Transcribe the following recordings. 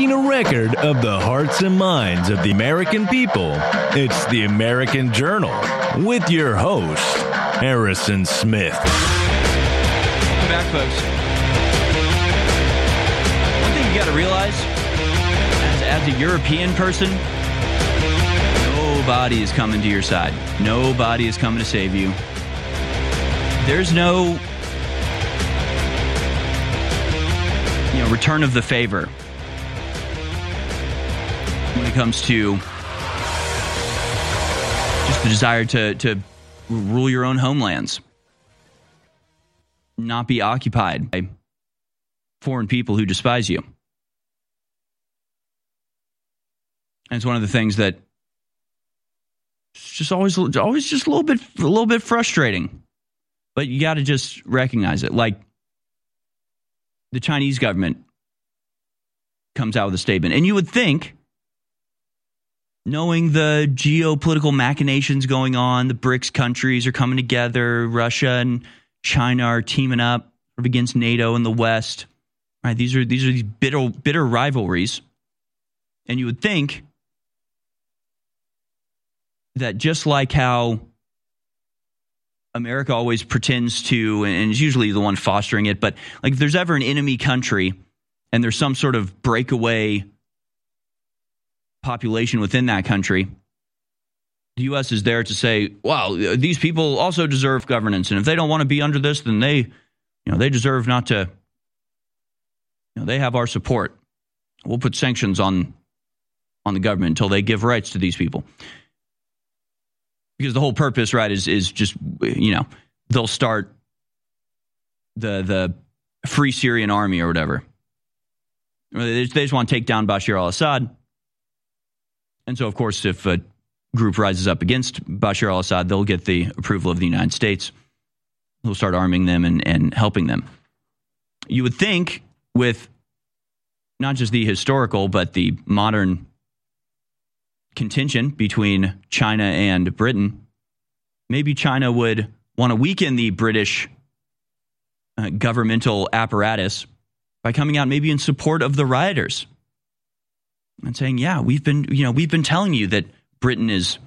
breaking a record of the hearts and minds of the American people. It's the American Journal with your host, Harrison Smith. Welcome back, folks. One thing you got to realize, as a European person, nobody is coming to your side. Nobody is coming to save you. There's no return of the favor when it comes to just the desire to rule your own homelands, not be occupied by foreign people who despise you. And it's one of the things that it's just always just a little bit frustrating. But you got to just recognize it. Like the Chinese government comes out with a statement, and you would think, knowing the geopolitical machinations going on, the BRICS countries are coming together, Russia and China are teaming up against NATO in the West. Right? These are these bitter rivalries, and you would think that just like how America always pretends to, and is usually the one fostering it, but like if there's ever an enemy country and there's some sort of breakaway population within that country, the U.S. is there to say, wow, these people also deserve governance. And if they don't want to be under this, then they deserve not to, they have our support. We'll put sanctions on the government until they give rights to these people. Because the whole purpose, right, is just, they'll start the Free Syrian Army or whatever. They just want to take down Bashar al-Assad. And so, of course, if a group rises up against Bashar al-Assad, they'll get the approval of the United States. They'll start arming them and helping them. You would think with not just the historical, but the modern contention between China and Britain, maybe China would want to weaken the British governmental apparatus by coming out maybe in support of the rioters and saying, yeah, we've been telling you that Britain is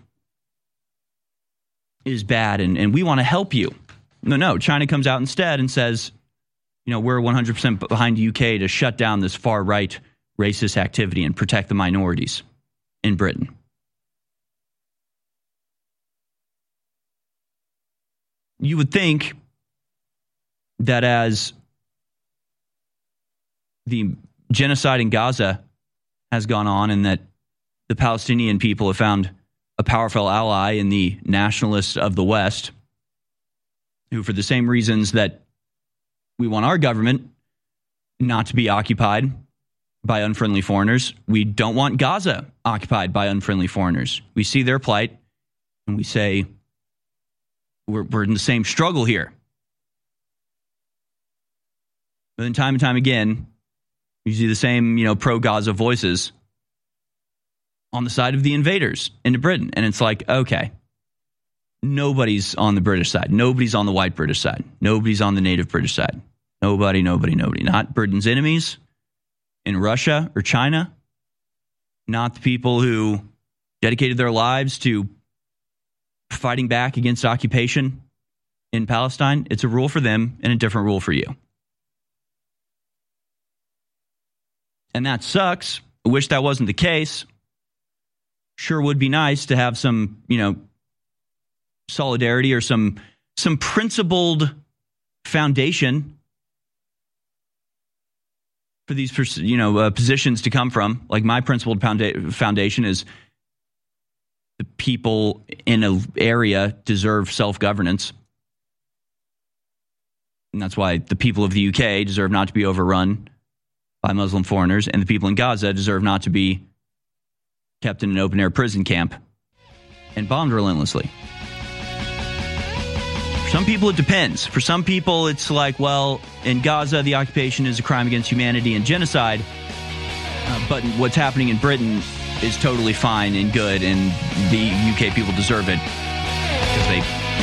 bad and we want to help you. No, China comes out instead and says, we're 100% behind the UK to shut down this far right racist activity and protect the minorities in Britain. You would think that as the genocide in Gaza has gone on and that the Palestinian people have found a powerful ally in the nationalists of the West, who for the same reasons that we want our government not to be occupied by unfriendly foreigners, we don't want Gaza occupied by unfriendly foreigners. We see their plight and we say, we're in the same struggle here. But then time and time again, you see the same, pro-Gaza voices on the side of the invaders into Britain. And it's like, okay, nobody's on the British side. Nobody's on the white British side. Nobody's on the native British side. Nobody. Not Britain's enemies in Russia or China. Not the people who dedicated their lives to fighting back against occupation in Palestine. It's a rule for them and a different rule for you. And that sucks. I wish that wasn't the case. Sure would be nice to have some, solidarity or some principled foundation for these, positions to come from. Like my principled foundation is the people in an area deserve self-governance. And that's why the people of the UK deserve not to be overrun by Muslim foreigners, and the people in Gaza deserve not to be kept in an open-air prison camp and bombed relentlessly. For some people, it depends. For some people, it's like, well, in Gaza, the occupation is a crime against humanity and genocide, but what's happening in Britain is totally fine and good, and the UK people deserve it because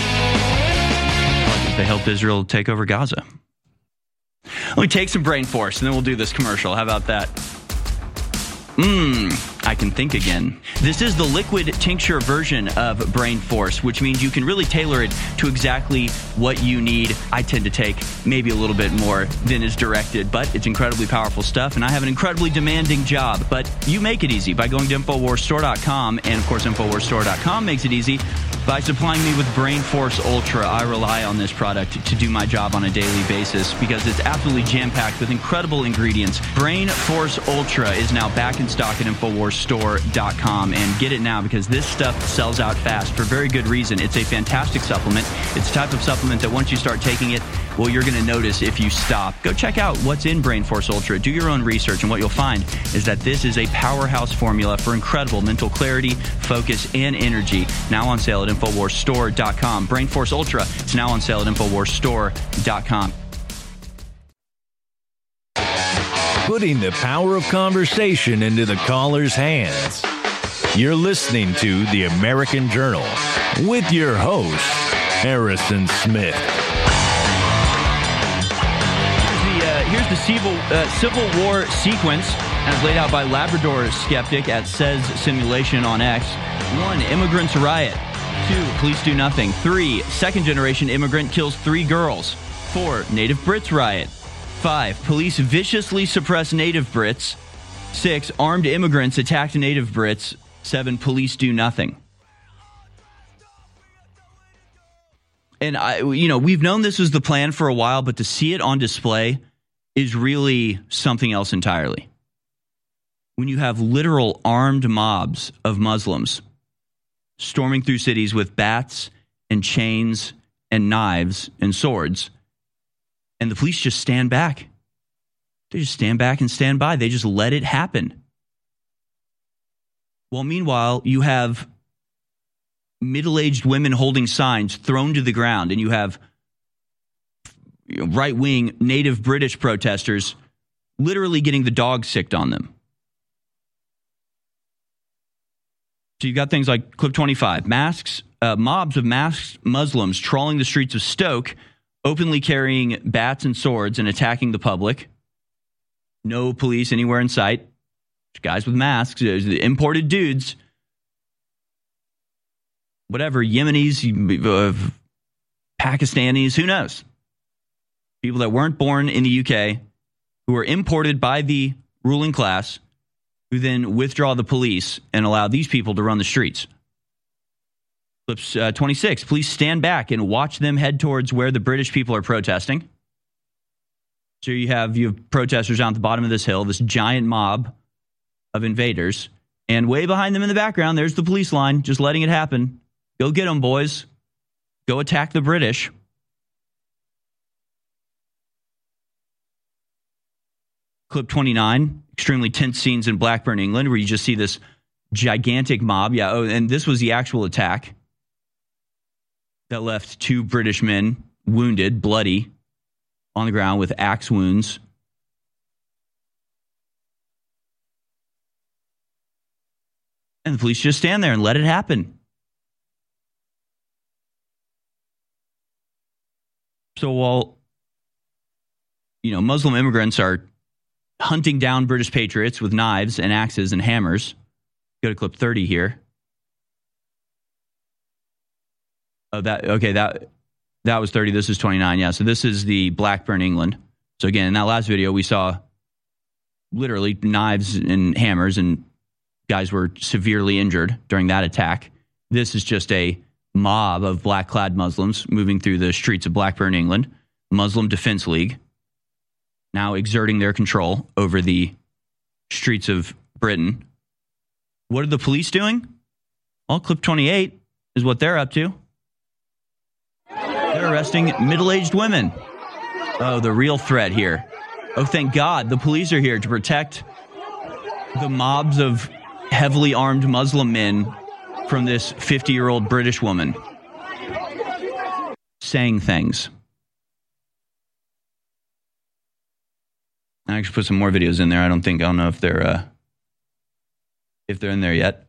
they helped Israel take over Gaza. Let me take some brain force, and then we'll do this commercial. How about that? I can think again. This is the liquid tincture version of Brain Force, which means you can really tailor it to exactly what you need. I tend to take maybe a little bit more than is directed, but it's incredibly powerful stuff, and I have an incredibly demanding job. But you make it easy by going to InfoWarsStore.com, and of course InfoWarsStore.com makes it easy by supplying me with Brain Force Ultra. I rely on this product to do my job on a daily basis because it's absolutely jam-packed with incredible ingredients. Brain Force Ultra is now back in stock at InfoWarsStore.com, and get it now because this stuff sells out fast for very good reason. It's a fantastic supplement. It's a type of supplement that once you start taking it, well, you're going to notice if you stop. Go check out what's in Brain Force Ultra. Do your own research, and what you'll find is that this is a powerhouse formula for incredible mental clarity, focus, and energy. Now on sale at InfoWarsStore.com. Brain Force Ultra is now on sale at InfoWarsStore.com. Putting the power of conversation into the caller's hands. You're listening to The American Journal with your host, Harrison Smith. Here's the Civil War sequence as laid out by Labrador Skeptic at Says Simulation on X. 1. Immigrants riot. 2. Police do nothing. 3. Second-generation immigrant kills 3 girls. 4. Native Brits riot. 5. Police viciously suppress native Brits. 6. Armed immigrants attacked native Brits. 7. Police do nothing. And we've known this was the plan for a while, but to see it on display is really something else entirely. When you have literal armed mobs of Muslims storming through cities with bats and chains and knives and swords, and the police just stand back. They just stand back and stand by. They just let it happen. Well, meanwhile, you have middle-aged women holding signs thrown to the ground, and you have right-wing native British protesters literally getting the dog sicked on them. So you've got things like Clip 25, mobs of masked Muslims trawling the streets of Stoke, openly carrying bats and swords and attacking the public. No police anywhere in sight. Guys with masks, imported dudes. Whatever, Yemenis, Pakistanis, who knows? People that weren't born in the UK, who were imported by the ruling class, who then withdraw the police and allow these people to run the streets. Clips 26, police stand back and watch them head towards where the British people are protesting. So you have protesters down at the bottom of this hill, this giant mob of invaders, and way behind them in the background, there's the police line, just letting it happen. Go get them, boys. Go attack the British. Clip 29, extremely tense scenes in Blackburn, England, where you just see this gigantic mob. Yeah, and this was the actual attack that left 2 British men wounded, bloody, on the ground with axe wounds. And the police just stand there and let it happen. So while, Muslim immigrants are hunting down British patriots with knives and axes and hammers. Go to clip 30 here. Oh, that was 30. This is 29. Yeah, so this is the Blackburn, England. So again, in that last video, we saw literally knives and hammers, and guys were severely injured during that attack. This is just a mob of black-clad Muslims moving through the streets of Blackburn, England. Muslim Defense League, now exerting their control over the streets of Britain. What are the police doing? Well, clip 28 is what they're up to. They're arresting middle-aged women. Oh, the real threat here. Oh, thank God the police are here to protect the mobs of heavily armed Muslim men from this 50-year-old British woman saying things. I actually put some more videos in there. I don't know if they're in there yet.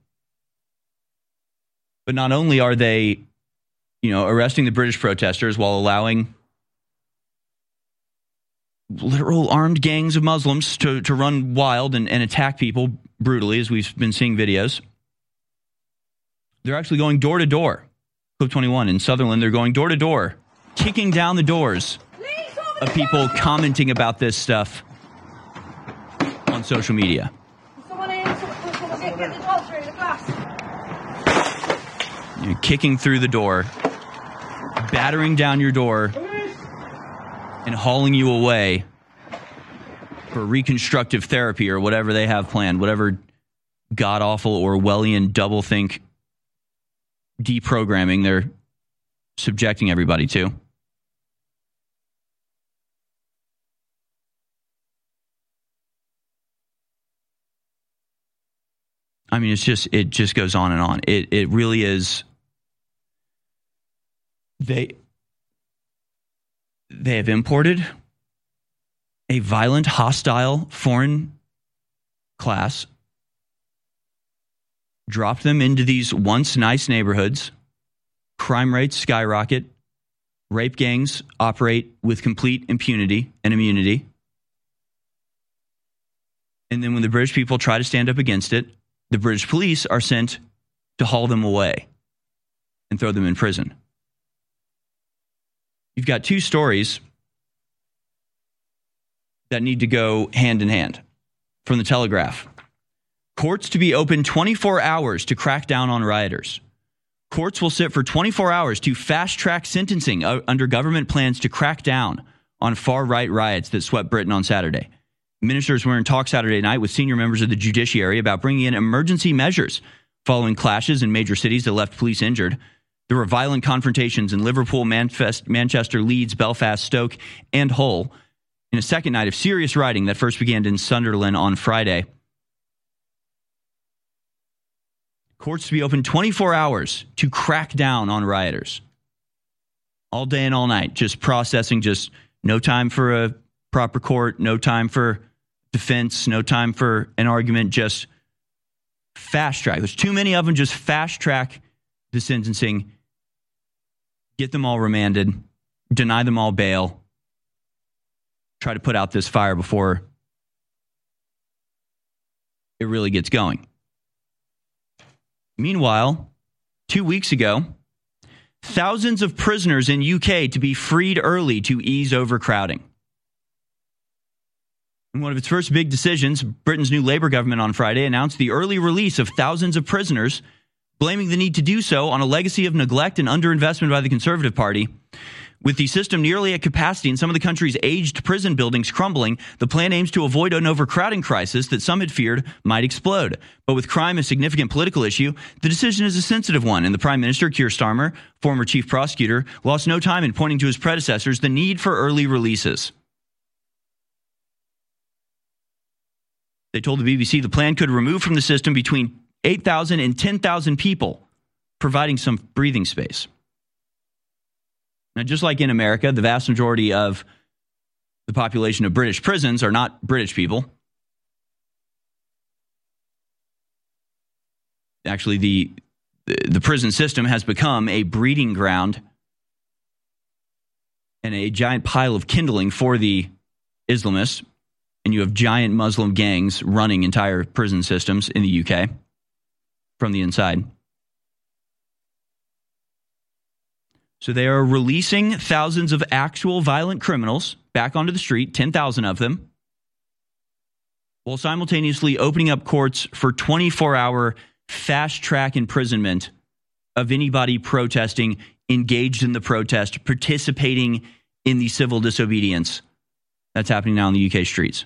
But not only are they, arresting the British protesters while allowing literal armed gangs of Muslims to run wild and attack people brutally, as we've been seeing videos. They're actually going door to door. Clip 21 in Sutherland, they're going door to door, kicking down the doors of people commenting about this stuff on social media. You're kicking through the door, battering down your door, and hauling you away for reconstructive therapy or whatever they have planned, whatever god-awful Orwellian doublethink deprogramming they're subjecting everybody to. I mean, it just goes on and on. It really is. They have imported a violent, hostile foreign class, dropped them into these once nice neighborhoods. Crime rates skyrocket. Rape gangs operate with complete impunity and immunity. And then when the British people try to stand up against it, the British police are sent to haul them away and throw them in prison. You've got two stories that need to go hand in hand from the Telegraph. Courts to be open 24 hours to crack down on rioters. Courts will sit for 24 hours to fast-track sentencing under government plans to crack down on far-right riots that swept Britain on Saturday. Ministers were in talk Saturday night with senior members of the judiciary about bringing in emergency measures following clashes in major cities that left police injured. There were violent confrontations in Liverpool, Manchester, Leeds, Belfast, Stoke, and Hull in a second night of serious rioting that first began in Sunderland on Friday. Courts to be open 24 hours to crack down on rioters. All day and all night, just processing, just no time for a proper court, no time for defense, no time for an argument, just fast track. There's too many of them, just fast track the sentencing, get them all remanded, deny them all bail, try to put out this fire before it really gets going. Meanwhile, 2 weeks ago, thousands of prisoners in UK to be freed early to ease overcrowding. In one of its first big decisions, Britain's new Labour government on Friday announced the early release of thousands of prisoners, blaming the need to do so on a legacy of neglect and underinvestment by the Conservative Party. With the system nearly at capacity and some of the country's aged prison buildings crumbling, the plan aims to avoid an overcrowding crisis that some had feared might explode. But with crime a significant political issue, the decision is a sensitive one, and the Prime Minister, Keir Starmer, former chief prosecutor, lost no time in pointing to his predecessors the need for early releases. They told the BBC the plan could remove from the system between 8,000 and 10,000 people, providing some breathing space. Now, just like in America, the vast majority of the population of British prisons are not British people. Actually, the prison system has become a breeding ground and a giant pile of kindling for the Islamists. And you have giant Muslim gangs running entire prison systems in the UK from the inside. So they are releasing thousands of actual violent criminals back onto the street, 10,000 of them, while simultaneously opening up courts for 24-hour fast-track imprisonment of anybody protesting, engaged in the protest, participating in the civil disobedience that's happening now in the UK streets.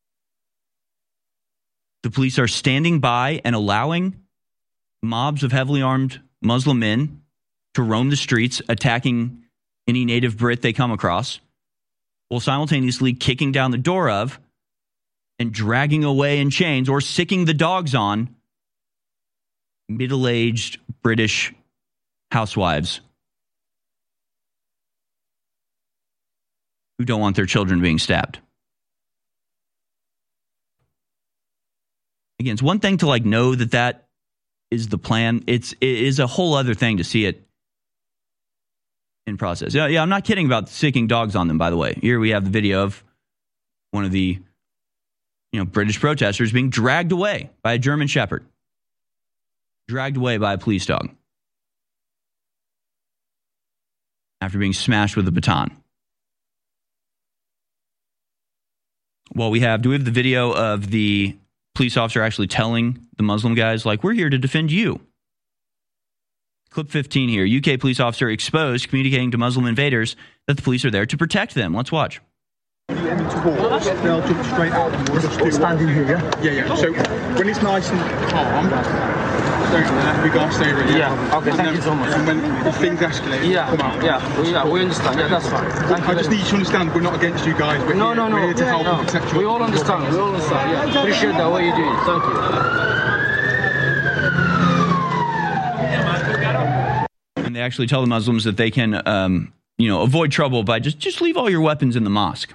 The police are standing by and allowing mobs of heavily armed Muslim men to roam the streets, attacking any native Brit they come across, while simultaneously kicking down the door of and dragging away in chains or sicking the dogs on middle-aged British housewives who don't want their children being stabbed. Again, it's one thing to know that is the plan. It is a whole other thing to see it in process. Yeah, I'm not kidding about sicking dogs on them, by the way. Here we have the video of one of the British protesters being dragged away by a German Shepherd, dragged away by a police dog after being smashed with a baton. Well, do we have the video of the police officer actually telling the Muslim guys, like, we're here to defend you? Clip 15 here. UK police officer exposed communicating to Muslim invaders that the police are there to protect them. Let's watch. They'll jump straight out and we'll just standing here, yeah? Yeah. So when it's nice and calm, we got to stay right here. Yeah, okay, thank you so much. And when things escalate, come out. Yeah, we understand. Yeah, that's fine. I just need you to understand we're not against you guys. We're here to help and protect you. We all understand. Yeah. Appreciate that, what you're doing. Thank you. And they actually tell the Muslims that they can, avoid trouble by just leave all your weapons in the mosque.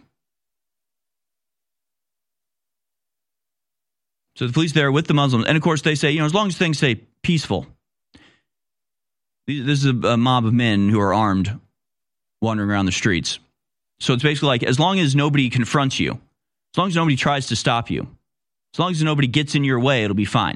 So the police there with the Muslims. And of course, they say, as long as things stay peaceful. This is a mob of men who are armed wandering around the streets. So it's basically like, as long as nobody confronts you, as long as nobody tries to stop you, as long as nobody gets in your way, it'll be fine.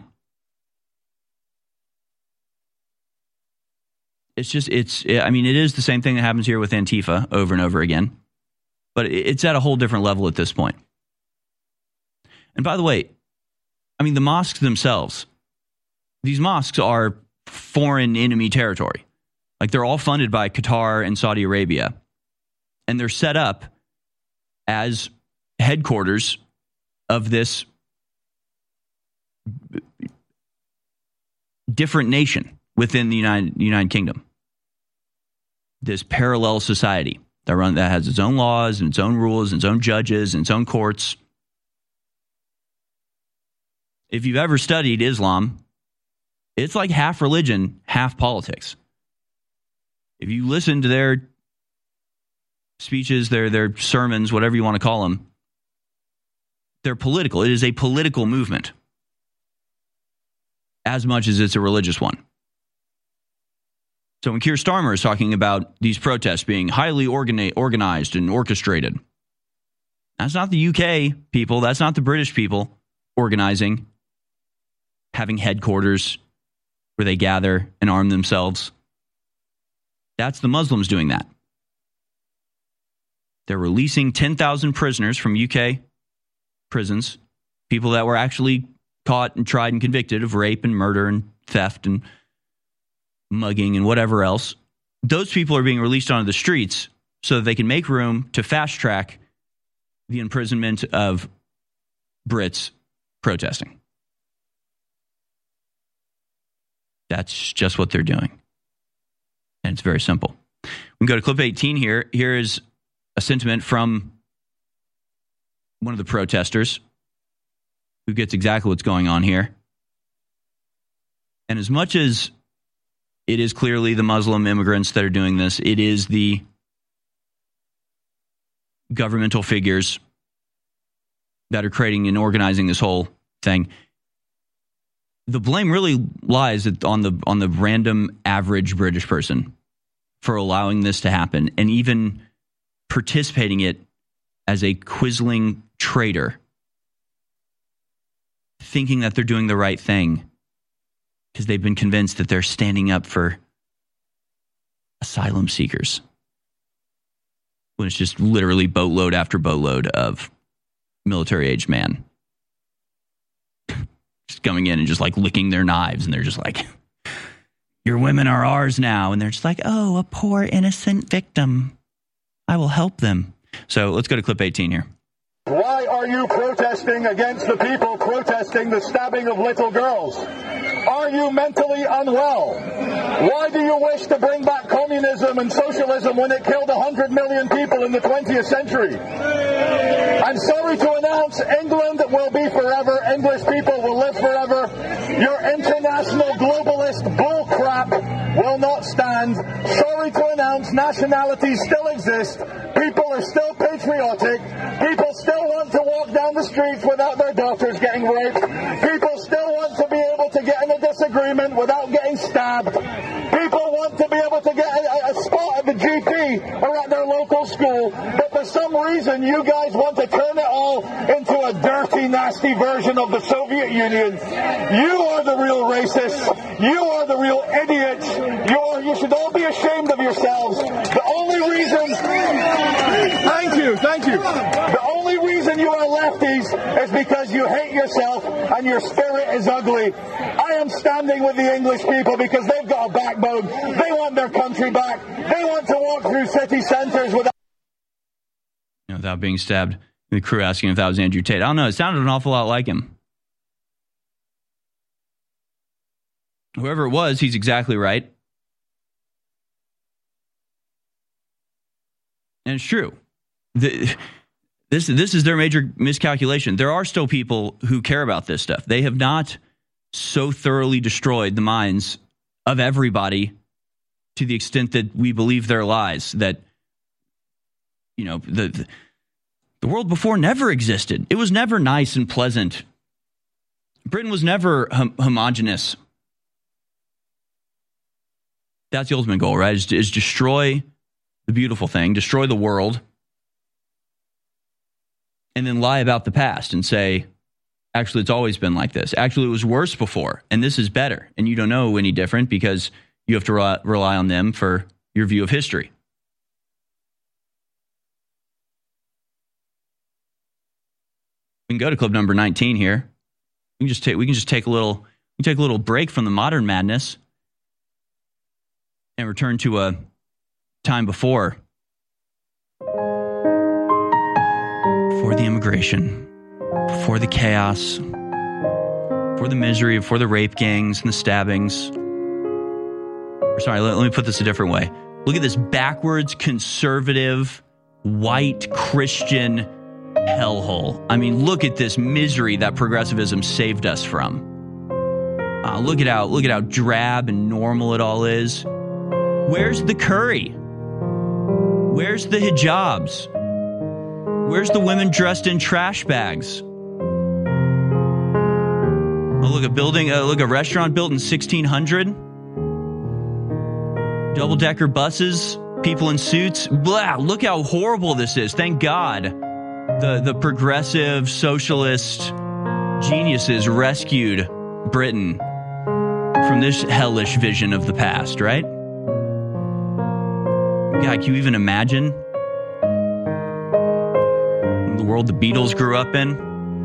It is the same thing that happens here with Antifa over and over again. But it's at a whole different level at this point. And by the way, the mosques themselves, these mosques are foreign enemy territory. Like, they're all funded by Qatar and Saudi Arabia. And they're set up as headquarters of this different nation within the United Kingdom. This parallel society that has its own laws and its own rules and its own judges and its own courts. If you've ever studied Islam, it's like half religion, half politics. If you listen to their speeches, their sermons, whatever you want to call them, they're political. It is a political movement as much as it's a religious one. So when Keir Starmer is talking about these protests being highly organized and orchestrated, that's not the UK people, that's not the British people organizing, having headquarters where they gather and arm themselves. That's the Muslims doing that. They're releasing 10,000 prisoners from UK prisons, people that were actually caught and tried and convicted of rape and murder and theft and mugging and whatever else. Those people are being released onto the streets so that they can make room to fast track the imprisonment of Brits protesting. That's just what they're doing. And it's very simple. We can go to clip 18 here. Here is a sentiment from one of the protesters who gets exactly what's going on here. And as much as it is clearly the Muslim immigrants that are doing this, it is the governmental figures that are creating and organizing this whole thing. The blame really lies on the random average British person for allowing this to happen and even participating it as a quisling traitor, thinking that they're doing the right thing because they've been convinced that they're standing up for asylum seekers, when it's just literally boatload after boatload of military-aged man just coming in and just like licking their knives, and they're just like, your women are ours now. And they're just like, oh, a poor innocent victim. I will help them. So let's go to clip 18 here. Why are you protesting against the people protesting the stabbing of little girls? Are you mentally unwell? Why do you wish to bring back communism and socialism when it killed 100 million people in the 20th century? I'm sorry to announce, England will be forever. English people will live forever. Your international globalist bullcrap will not stand. Sorry to announce, nationalities still exist. People are still patriotic. People still want to walk down the streets without their daughters getting raped. People still want to be able to get in a disagreement without getting stabbed. People want to be able to get a spot at the GP or at their local school. But the some reason you guys want to turn it all into a dirty, nasty version of the Soviet Union. You are the real racists. You are the real idiots. You should all be ashamed of yourselves. The only reason... Thank you. The only reason you are lefties is because you hate yourself and your spirit is ugly. I am standing with the English people because they've got a backbone. They want their country back. They want to walk through city centres without being stabbed. The crew asking if that was Andrew Tate. I don't know. It sounded an awful lot like him. Whoever it was, he's exactly right. And it's true. This is their major miscalculation. There are still people who care about this stuff. They have not so thoroughly destroyed the minds of everybody to the extent that we believe their lies, that, you know, the world before never existed. It was never nice and pleasant. Britain was never homogenous. That's the ultimate goal, right? Is destroy the beautiful thing, destroy the world, and then lie about the past and say, actually, it's always been like this. Actually, it was worse before, and this is better. And you don't know any different because you have to rely on them for your view of history. We can go to clip number 19 here. We can just take a little break from the modern madness and return to a time before the immigration, before the chaos, before the misery, before the rape gangs and the stabbings. Sorry, let me put this a different way. Look at this backwards, conservative, white Christian hellhole. I mean, look at this misery that progressivism saved us from. Look at how drab and normal it all is. Where's the curry? Where's the hijabs? Where's the women dressed in trash bags? Oh, look, a restaurant built in 1600. Double-decker buses, people in suits. Blah, look how horrible this is. Thank God the progressive socialist geniuses rescued Britain from this hellish vision of the past, right? God, can you even imagine the world the Beatles grew up in?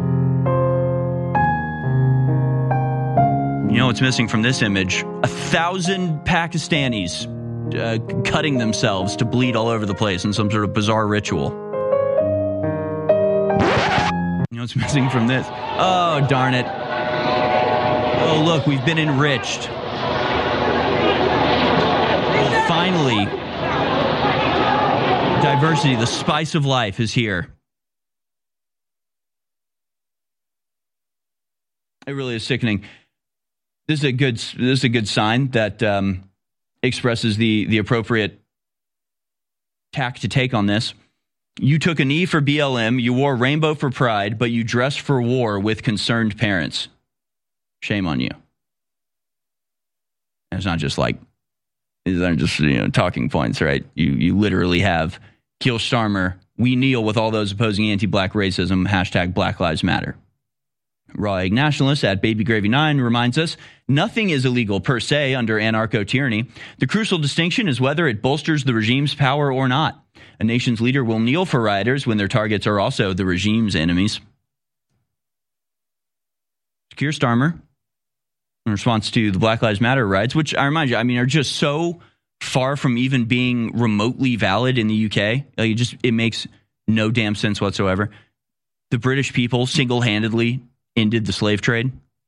You know what's missing from this image? 1,000 Pakistanis cutting themselves to bleed all over the place in some sort of bizarre ritual. You know what's missing from this? Oh, darn it. Oh, look, we've been enriched. Well, finally, diversity, the spice of life, is here. It really is sickening. This is a good sign that expresses the appropriate tack to take on this. You took a knee for BLM, you wore rainbow for pride, but you dressed for war with concerned parents. Shame on you. And it's not just like, these aren't just, talking points, right? You literally have Keir Starmer, we kneel with all those opposing anti-black racism, # Black Lives Matter. Raw Egg Nationalist at Baby Gravy 9 reminds us, nothing is illegal per se under anarcho-tyranny. The crucial distinction is whether it bolsters the regime's power or not. A nation's leader will kneel for rioters when their targets are also the regime's enemies. Keir Starmer, in response to the Black Lives Matter riots, which I remind you, are just so far from even being remotely valid in the UK. It makes no damn sense whatsoever. The British people single-handedly ended the slave trade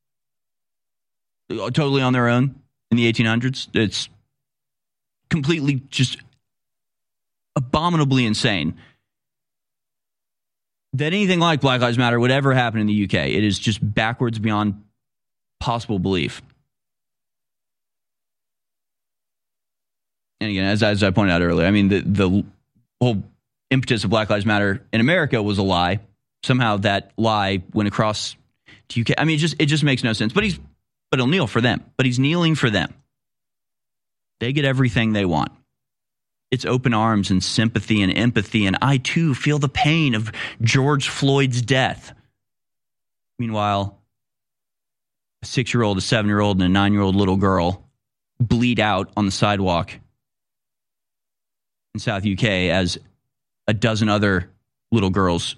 totally on their own in the 1800s. It's completely just abominably insane that anything like Black Lives Matter would ever happen in the UK. It is just backwards beyond possible belief. And again, as I pointed out earlier, the whole impetus of Black Lives Matter in America was a lie. Somehow that lie went across to UK. It just makes no sense. But he'll kneel for them. But he's kneeling for them. They get everything they want. its open arms and sympathy and empathy, and I too feel the pain of George Floyd's death. Meanwhile, a 6-year-old, a 7-year-old, and a 9-year-old little girl bleed out on the sidewalk in South UK as a dozen other little girls.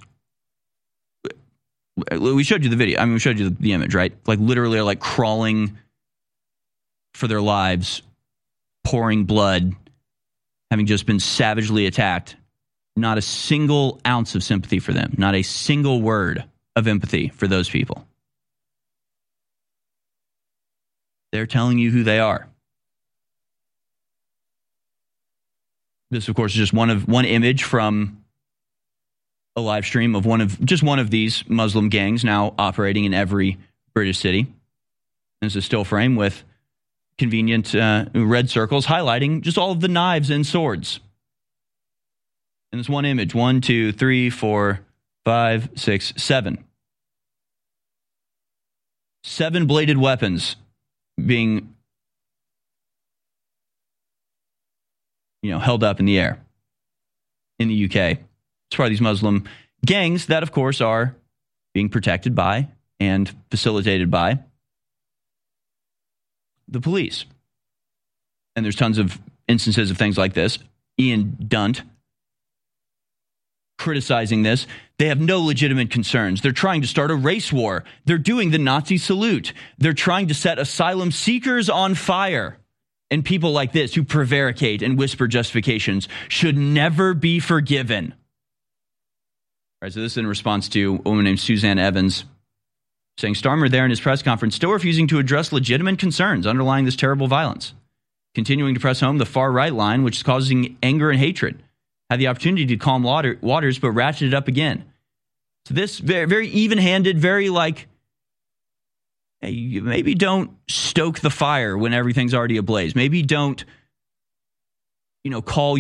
We showed you the video. I mean, we showed you the image, right? Like literally, like crawling for their lives, pouring blood, having just been savagely attacked. Not a single ounce of sympathy for them. Not a single word of empathy for those people. They're telling you who they are. This, of course, is just one image from a live stream of one of these Muslim gangs now operating in every British city. And it's a still frame with convenient red circles highlighting just all of the knives and swords. And this one image, 1, 2, 3, 4, 5, 6, 7. 7 bladed weapons being held up in the air in the UK. As far as these Muslim gangs that, of course, are being protected by and facilitated by the police. And there's tons of instances of things like this. Ian Dunt criticizing this. They have no legitimate concerns. They're trying to start a race war. They're doing the Nazi salute. They're trying to set asylum seekers on fire. And people like this who prevaricate and whisper justifications should never be forgiven. All right, so this is in response to a woman named Suzanne Evans saying Starmer there in his press conference still refusing to address legitimate concerns underlying this terrible violence. Continuing to press home the far-right line, which is causing anger and hatred. Had the opportunity to calm waters, but ratcheted up again. So this very, very even-handed, very like, hey, maybe don't stoke the fire when everything's already ablaze. Maybe don't, call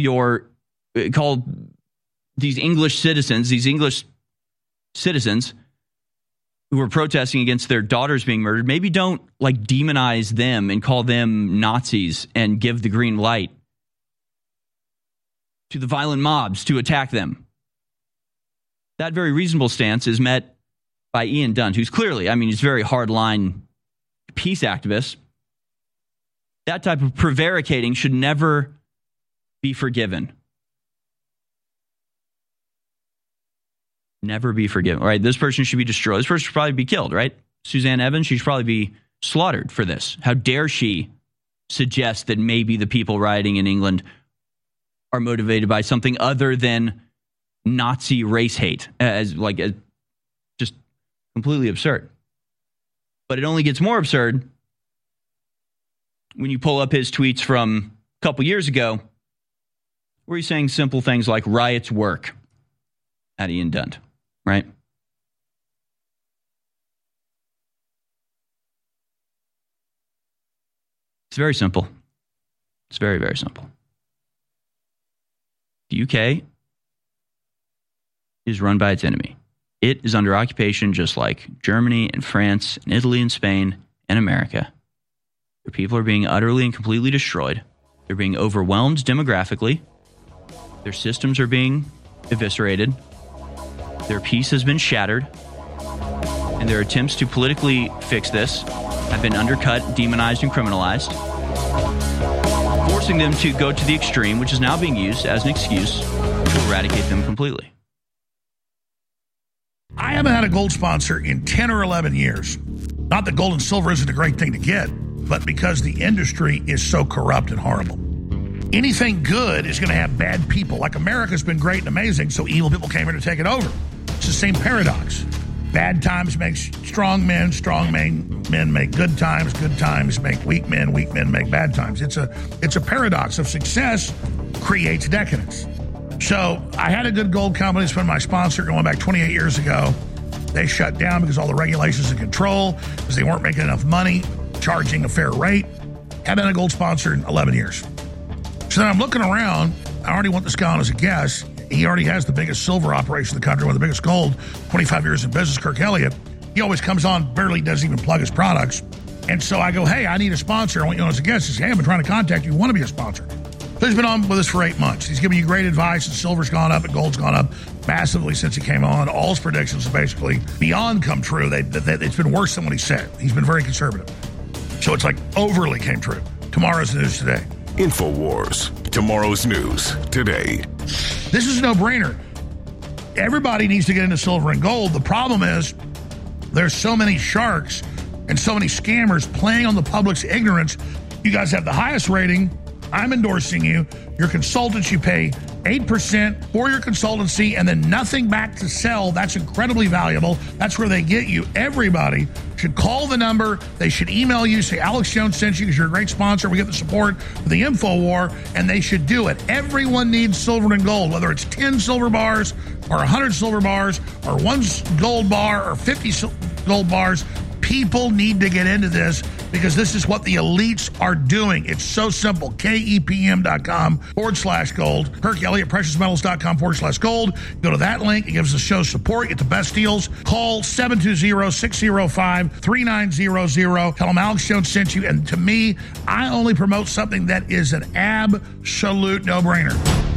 these English citizens who are protesting against their daughters being murdered. Maybe don't like demonize them and call them Nazis and give the green light to the violent mobs to attack them. That very reasonable stance is met by Ian Dunt, who's clearly, he's very hardline peace activist. That type of prevaricating should never be forgiven. Never be forgiven. All right, this person should be destroyed. This person should probably be killed, right? Suzanne Evans, she should probably be slaughtered for this. How dare she suggest that maybe the people rioting in England are motivated by something other than Nazi race hate, as just completely absurd. But it only gets more absurd when you pull up his tweets from a couple years ago where he's saying simple things like riots work at Ian Dunt, right? It's very simple. It's very, very simple. The UK is run by its enemy. It is under occupation just like Germany and France and Italy and Spain and America. Their people are being utterly and completely destroyed. They're being overwhelmed demographically. Their systems are being eviscerated. Their peace has been shattered. And their attempts to politically fix this have been undercut, demonized, and criminalized, forcing them to go to the extreme, which is now being used as an excuse to eradicate them completely. I haven't had a gold sponsor in 10 or 11 years. Not that gold and silver isn't a great thing to get, but because the industry is so corrupt and horrible. Anything good is going to have bad people. Like America's been great and amazing, so evil people came here to take it over. It's the same paradox. Bad times make strong men make good times make weak men make bad times. It's a paradox of success creates decadence. So I had a good gold company. It's been my sponsor going back 28 years ago. They shut down because all the regulations and control, because they weren't making enough money, charging a fair rate. Haven't had a gold sponsor in 11 years. So then I'm looking around. I already want this guy on as a guest. He already has the biggest silver operation in the country, one of the biggest gold, 25 years in business, Kirk Elliott. He always comes on, barely doesn't even plug his products. And so I go, hey, I need a sponsor. I want you on as a guest. He says, hey, I've been trying to contact you. Want to be a sponsor? So who's been on with us for 8 months. He's giving you great advice, and silver's gone up and gold's gone up massively since he came on. All his predictions have basically beyond come true. It's been worse than what he said. He's been very conservative. So it's like overly came true. Tomorrow's news today. InfoWars. Tomorrow's news today. This is a no-brainer. Everybody needs to get into silver and gold. The problem is there's so many sharks and so many scammers playing on the public's ignorance. You guys have the highest rating. I'm endorsing you. Your consultants, you pay 8% for your consultancy and then nothing back to sell. That's incredibly valuable. That's where they get you. Everybody should call the number. They should email you, say Alex Jones sent you because you're a great sponsor. We get the support for the InfoWar, and they should do it. Everyone needs silver and gold, whether it's 10 silver bars or 100 silver bars or 1 gold bar or 50 gold bars. People need to get into this because this is what the elites are doing. It's so simple. KEPM.com/gold. Kirk Elliott, preciousmetals.com/gold. Go to that link. It gives the show support. Get the best deals. Call 720-605-3900. Tell them Alex Jones sent you. And to me, I only promote something that is an absolute no-brainer.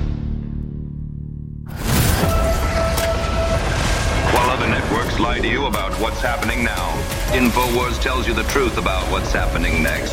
While other networks lie to you about what's happening now, InfoWars tells you the truth about what's happening next.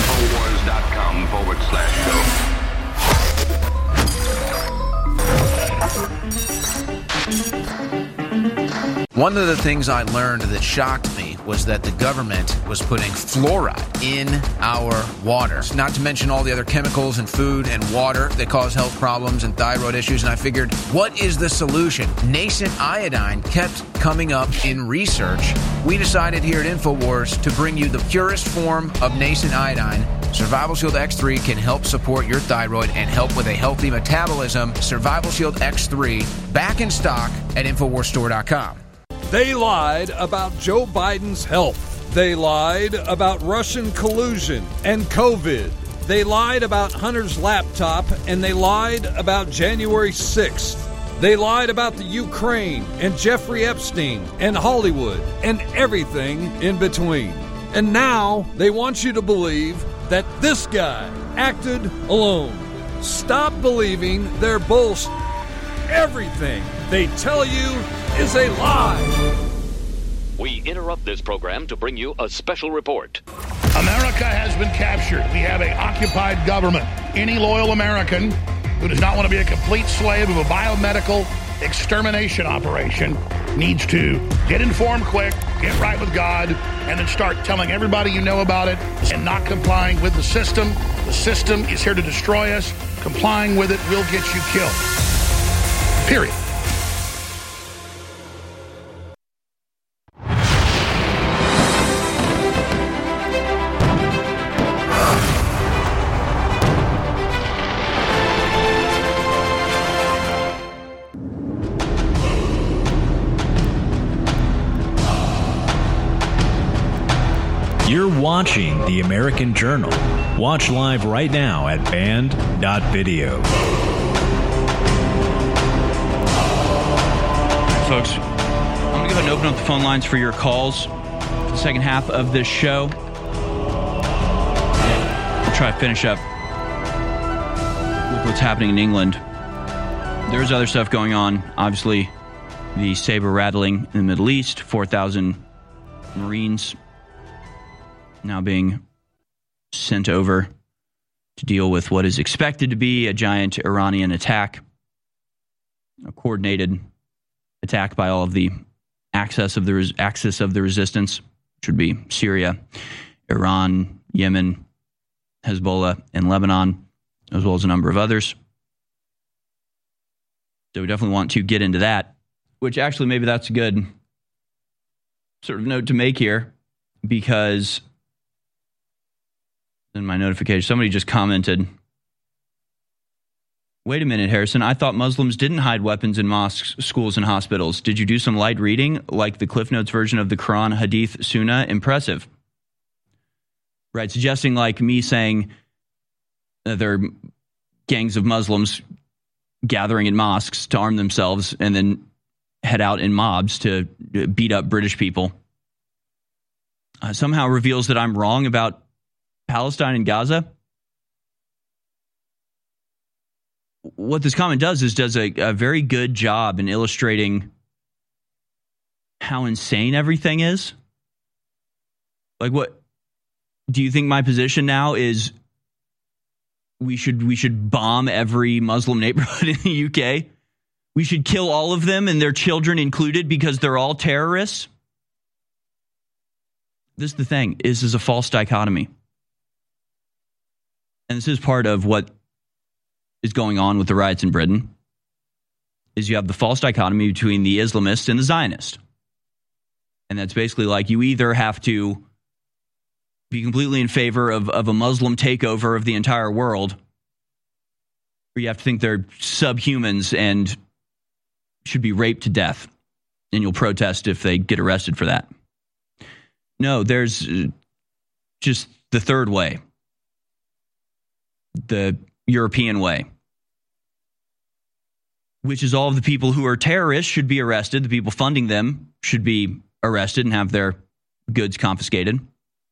InfoWars.com/go. One of the things I learned that shocked me was that the government was putting fluoride in our water. Not to mention all the other chemicals in food and water that cause health problems and thyroid issues. And I figured, what is the solution? Nascent iodine kept coming up in research. We decided here at InfoWars to bring you the purest form of nascent iodine. Survival Shield X3 can help support your thyroid and help with a healthy metabolism. Survival Shield X3, back in stock at InfoWarsStore.com. They lied about Joe Biden's health. They lied about Russian collusion and COVID. They lied about Hunter's laptop, and they lied about January 6th. They lied about the Ukraine and Jeffrey Epstein and Hollywood and everything in between. And now they want you to believe that this guy acted alone. Stop believing their bullshit. Everything they tell you is a lie. We interrupt this program to bring you a special report. America has been captured. We have an occupied government. Any loyal American who does not want to be a complete slave of a biomedical extermination operation needs to get informed quick, get right with God, and then start telling everybody you know about it and not complying with the system. The system is here to destroy us. Complying with it will get you killed. Period. You're watching The American Journal. Watch live right now at band.video. Folks, I'm going to go ahead and open up the phone lines for your calls for the second half of this show. We'll try to finish up with what's happening in England. There's other stuff going on. Obviously, the saber rattling in the Middle East, 4,000 Marines now being sent over to deal with what is expected to be a giant Iranian attack, a coordinated attack by all of the axis of the resistance, which would be Syria, Iran, Yemen, Hezbollah, and Lebanon, as well as a number of others. So we definitely want to get into that, which actually maybe that's a good sort of note to make here, because in my notification, somebody just commented, wait a minute, Harrison, I thought Muslims didn't hide weapons in mosques, schools, and hospitals. Did you do some light reading, like the Cliff Notes version of the Quran, Hadith, Sunnah? Impressive. Right, suggesting like me saying there are gangs of Muslims gathering in mosques to arm themselves and then head out in mobs to beat up British people. Somehow reveals that I'm wrong about Palestine and Gaza. what this comment does a very good job in illustrating how insane everything is. Like, what do you think my position now is? We should bomb every Muslim neighborhood in the UK. We should kill all of them and their children included because they're all terrorists. This is the thing. This is a false dichotomy. And this is part of what is going on with the riots in Britain, is you have the false dichotomy between the Islamists and the Zionists. And that's basically like you either have to be completely in favor of a Muslim takeover of the entire world, or you have to think they're subhumans and should be raped to death, and you'll protest if they get arrested for that. No, there's just the third way, the European way, which is all of the people who are terrorists should be arrested. The people funding them should be arrested and have their goods confiscated.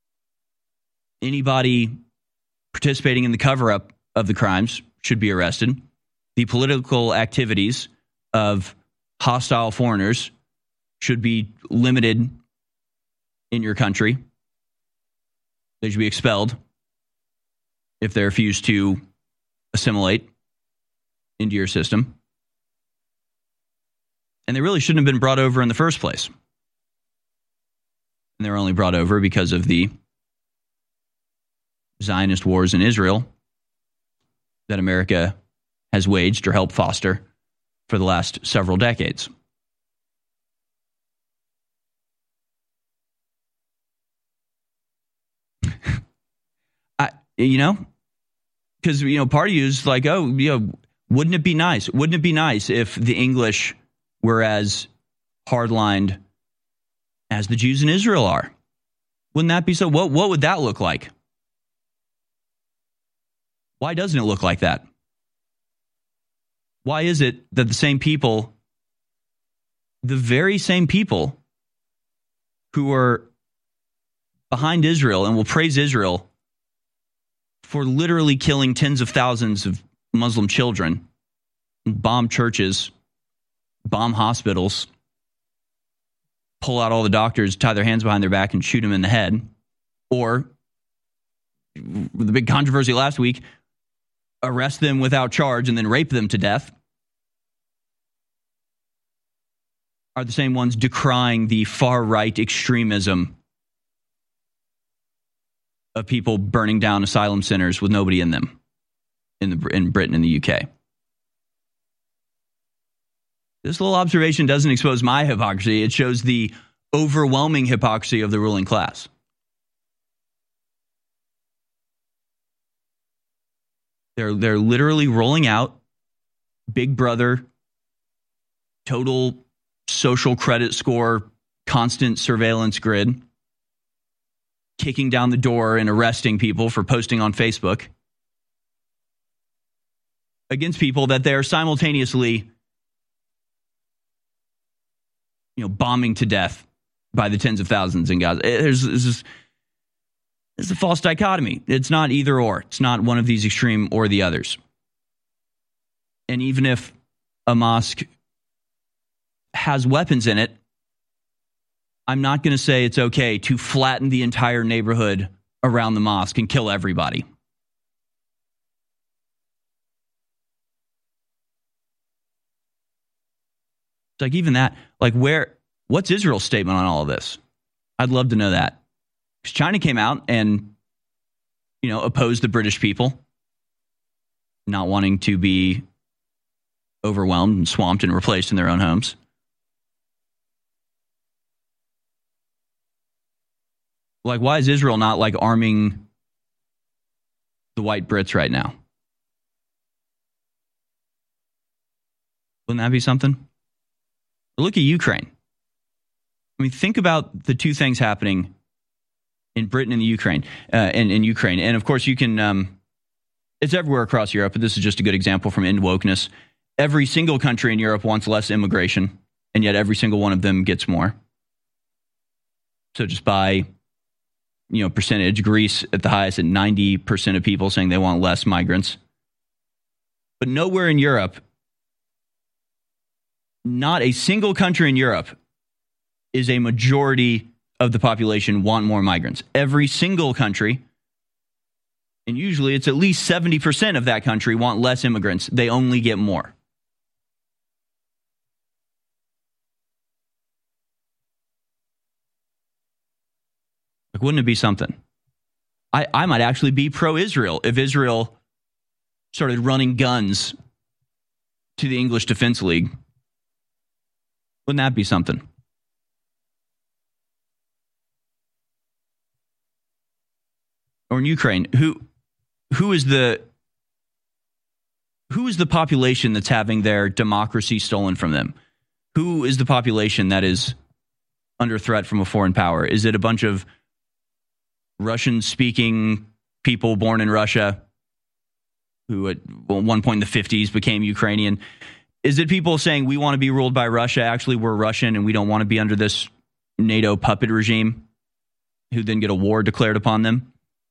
Anybody participating in the cover-up of the crimes should be arrested. The political activities of hostile foreigners should be limited in your country. They should be expelled if they refuse to assimilate into your system. And they really shouldn't have been brought over in the first place. And they were only brought over because of the Zionist wars in Israel that America has waged or helped foster for the last several decades. Because, part of you is like, wouldn't it be nice? Wouldn't it be nice if the English were as hardlined as the Jews in Israel are? Wouldn't that be so? What would that look like? Why doesn't it look like that? Why is it that the same people, the very same people who are behind Israel and will praise Israel for literally killing tens of thousands of Muslim children, bomb churches, bomb hospitals, pull out all the doctors, tie their hands behind their back and shoot them in the head, or the big controversy last week, arrest them without charge and then rape them to death, are the same ones decrying the far-right extremism of people burning down asylum centers with nobody in them in Britain and the UK. This little observation doesn't expose my hypocrisy. It shows the overwhelming hypocrisy of the ruling class. They're literally rolling out Big Brother, total social credit score, constant surveillance grid, kicking down the door and arresting people for posting on Facebook against people that they're simultaneously, bombing to death by the tens of thousands in Gaza. There's a false dichotomy. It's not either or. It's not one of these extreme or the others. And even if a mosque has weapons in it, I'm not going to say it's okay to flatten the entire neighborhood around the mosque and kill everybody. It's like even that, what's Israel's statement on all of this? I'd love to know that. Because China came out and, opposed the British people, not wanting to be overwhelmed and swamped and replaced in their own homes. Why is Israel not arming the white Brits right now? Wouldn't that be something? Look at Ukraine. Think about the two things happening in Britain and the Ukraine, in Ukraine. And of course, you can, it's everywhere across Europe, but this is just a good example from End Wokeness. Every single country in Europe wants less immigration, and yet every single one of them gets more. So just by, percentage, Greece at the highest at 90% of people saying they want less migrants. But nowhere in Europe, not a single country in Europe is a majority of the population want more migrants. Every single country, and usually it's at least 70% of that country, want less immigrants. They only get more. Like, wouldn't it be something? I might actually be pro-Israel if Israel started running guns to the English Defense League. Wouldn't that be something? Or in Ukraine, who is the population that's having their democracy stolen from them? Who is the population that is under threat from a foreign power? Is it a bunch of Russian-speaking people born in Russia who at one point in the 50s became Ukrainian? Is it people saying we want to be ruled by Russia? Actually, we're Russian and we don't want to be under this NATO puppet regime, who then get a war declared upon them?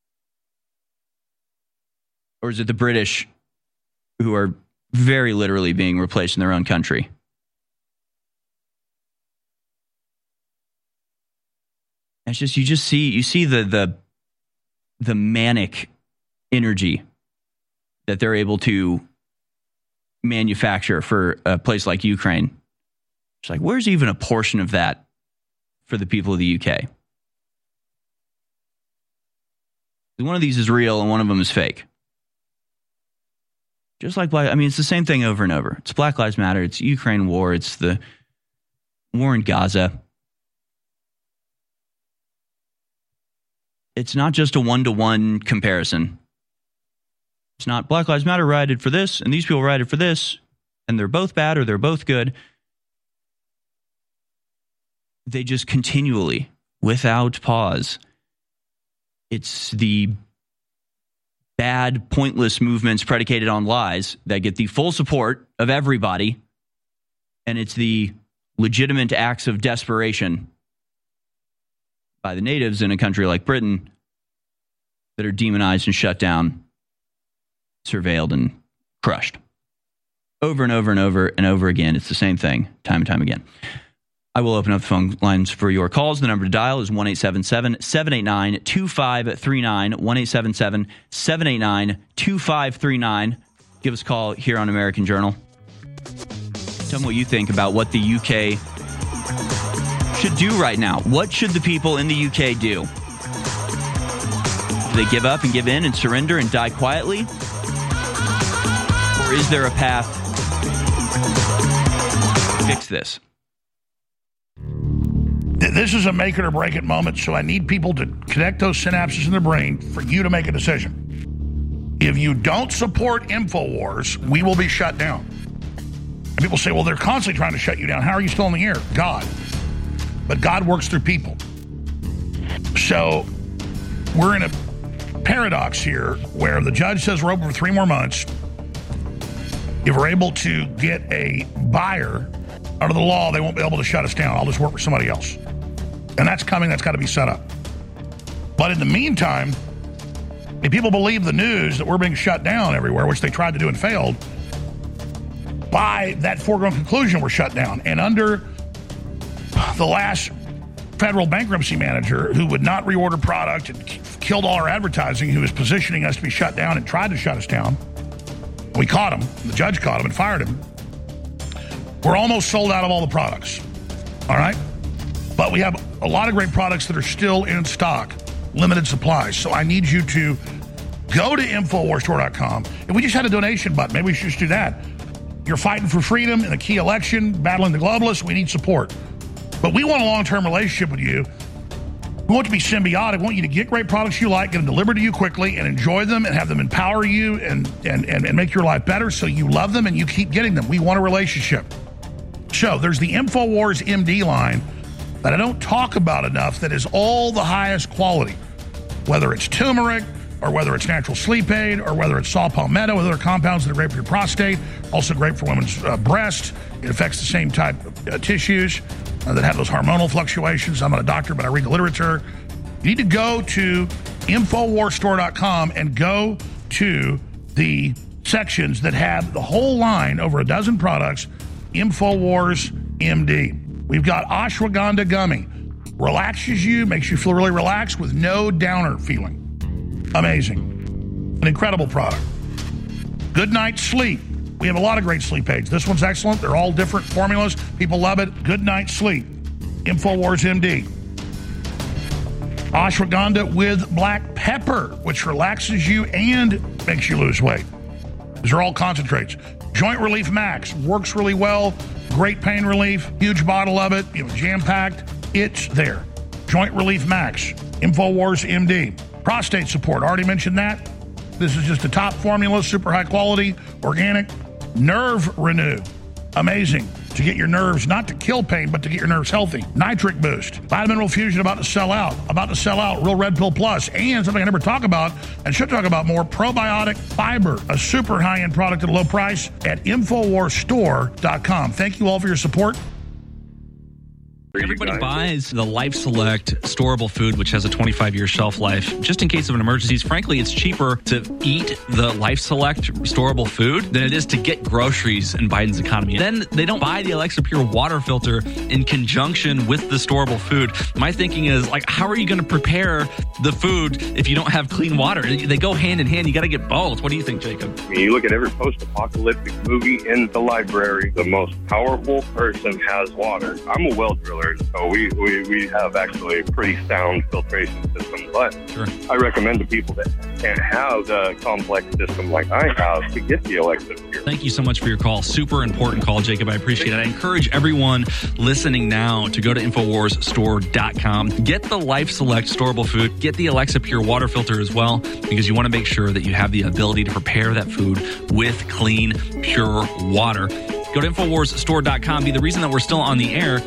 Or is it the British who are very literally being replaced in their own country? It's just you see the manic energy that they're able to manufacture for a place like Ukraine. It's like, where's even a portion of that for the people of the UK? One of these is real and one of them is fake. Just like it's the same thing over and over. It's Black Lives Matter. It's Ukraine war. It's the war in Gaza. It's not just a one-to-one comparison. It's not Black Lives Matter rioted for this, and these people rioted for this, and they're both bad or they're both good. They just continually, without pause, it's the bad, pointless movements predicated on lies that get the full support of everybody, and it's the legitimate acts of desperation by the natives in a country like Britain that are demonized and shut down, surveilled and crushed. Over and over and over and over again. It's the same thing, time and time again. I will open up the phone lines for your calls. The number to dial is 1-877-789-2539, 1-877-789-2539. Give us a call here on American Journal. Tell me what you think about what the UK should do right now. What should the people in the UK do? Do they give up and give in and surrender and die quietly? Or is there a path to fix this? This is a make it or break it moment, so I need people to connect those synapses in their brain for you to make a decision. If you don't support InfoWars, we will be shut down. And people say, well, they're constantly trying to shut you down. How are you still in the air? God. But God works through people. So we're in a paradox here where the judge says we're open for 3 more months. If we're able to get a buyer under the law, they won't be able to shut us down. I'll just work for somebody else. And that's coming. That's got to be set up. But in the meantime, if people believe the news that we're being shut down everywhere, which they tried to do and failed, by that foregone conclusion, we're shut down. And under the last federal bankruptcy manager who would not reorder product and killed all our advertising, who was positioning us to be shut down and tried to shut us down, we caught him. The judge caught him and fired him. We're almost sold out of all the products. All right? But we have a lot of great products that are still in stock, limited supplies. So I need you to go to InfoWarsStore.com. And we just had a donation button. Maybe we should just do that. You're fighting for freedom in a key election, battling the globalists. We need support. But we want a long-term relationship with you. We want to be symbiotic. We want you to get great products you like, get them delivered to you quickly, and enjoy them and have them empower you and make your life better so you love them and you keep getting them. We want a relationship. So there's the InfoWars MD line that I don't talk about enough that is all the highest quality, whether it's turmeric or whether it's natural sleep aid or whether it's saw palmetto with other compounds that are great for your prostate, also great for women's breasts. It affects the same type of tissues that have those hormonal fluctuations. I'm not a doctor, but I read the literature. You need to go to InfoWarsStore.com and go to the sections that have the whole line, over a dozen products. InfoWars MD. We've got ashwagandha gummy. Relaxes you, makes you feel really relaxed with no downer feeling. Amazing. An incredible product. Good Night Sleep. We have a lot of great sleep aids. This one's excellent. They're all different formulas. People love it. Good Night Sleep. InfoWars MD. Ashwagandha with black pepper, which relaxes you and makes you lose weight. These are all concentrates. Joint Relief Max works really well. Great pain relief. Huge bottle of it. Jam-packed. It's there. Joint Relief Max. InfoWars MD. Prostate support. Already mentioned that. This is just a top formula, super high quality, organic. Nerve Renew. Amazing. To get your nerves, not to kill pain, but to get your nerves healthy. Nitric Boost. Vitamin Fusion about to sell out. About to sell out. Real Red Pill Plus. And something I never talk about and should talk about more, Probiotic Fiber. A super high-end product at a low price at InfoWarsStore.com. Thank you all for your support. Everybody buys the Life Select storable food, which has a 25-year shelf life, just in case of an emergency. Frankly, it's cheaper to eat the Life Select storable food than it is to get groceries in Biden's economy. Then they don't buy the Alexa Pure water filter in conjunction with the storable food. My thinking is, like, how are you going to prepare the food if you don't have clean water? They go hand in hand. You got to get both. What do you think, Jacob? I mean, you look at every post-apocalyptic movie in the library, the most powerful person has water. I'm a well driller. So we have actually a pretty sound filtration system, but sure. I recommend to people that can't have the complex system like I have to get the Alexa Pure. Thank you so much for your call. Super important call, Jacob. I appreciate it. I encourage everyone listening now to go to InfoWarsStore.com. Get the Life Select storable food. Get the Alexa Pure water filter as well, because you want to make sure that you have the ability to prepare that food with clean, pure water. Go to InfoWarsStore.com. Be the reason that we're still on the air.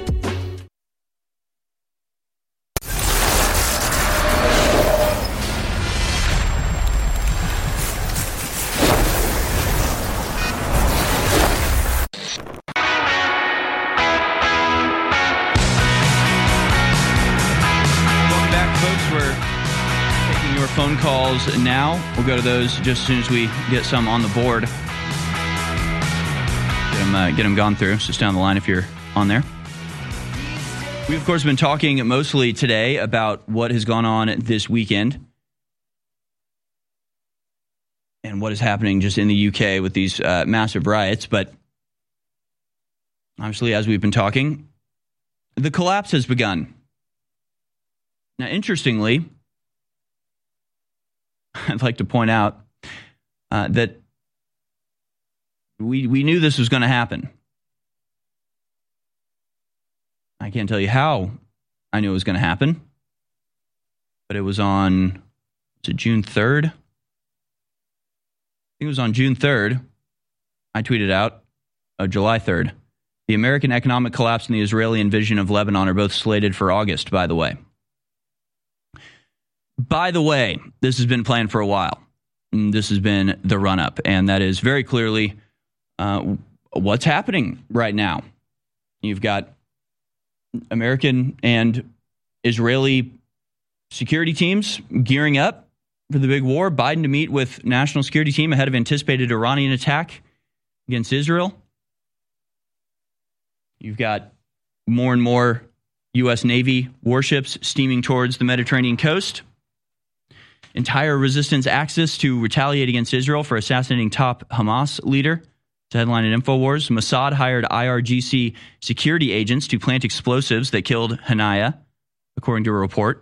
Phone calls now. We'll go to those just as soon as we get some on the board. Get them gone through. So stay on the line if you're on there. We've, of course, been talking mostly today about what has gone on this weekend and what is happening just in the UK with these massive riots. But obviously, as we've been talking, the collapse has begun. Now, interestingly, I'd like to point out that we knew this was going to happen. I can't tell you how I knew it was going to happen, but it was on, was it June 3rd? I think it was on June 3rd. I tweeted out, July 3rd. The American economic collapse and the Israeli invasion of Lebanon are both slated for August, by the way. By the way, this has been planned for a while. This has been the run-up, and that is very clearly what's happening right now. You've got American and Israeli security teams gearing up for the big war. Biden to meet with national security team ahead of anticipated Iranian attack against Israel. You've got more and more U.S. Navy warships steaming towards the Mediterranean coast. Entire resistance axis to retaliate against Israel for assassinating top Hamas leader. It's a headline at InfoWars. Mossad hired IRGC security agents to plant explosives that killed Hanaya, according to a report.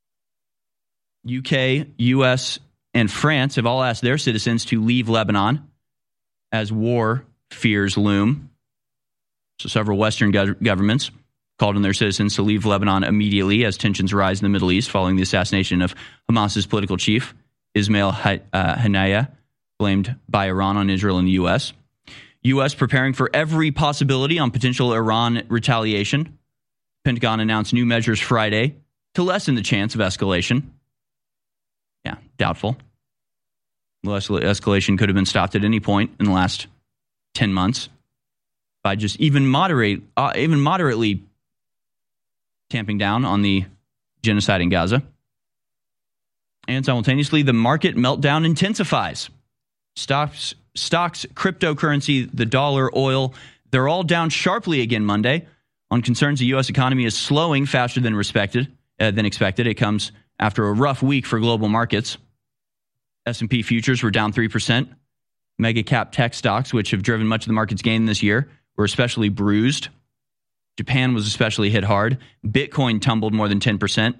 UK, US, and France have all asked their citizens to leave Lebanon as war fears loom. So several Western governments called on their citizens to leave Lebanon immediately as tensions rise in the Middle East following the assassination of Hamas's political chief, Ismail Haniyeh, blamed by Iran on Israel and the U.S. U.S. preparing for every possibility on potential Iran retaliation. Pentagon announced new measures Friday to lessen the chance of escalation. Yeah, doubtful. Escalation could have been stopped at any point in the last 10 months by just even moderately tamping down on the genocide in Gaza. And simultaneously, the market meltdown intensifies. Stocks, cryptocurrency, the dollar, oil, they're all down sharply again Monday on concerns the U.S. economy is slowing faster than expected. It comes after a rough week for global markets. S&P futures were down 3%. Mega cap tech stocks, which have driven much of the market's gain this year, were especially bruised. Japan was especially hit hard. Bitcoin tumbled more than 10%.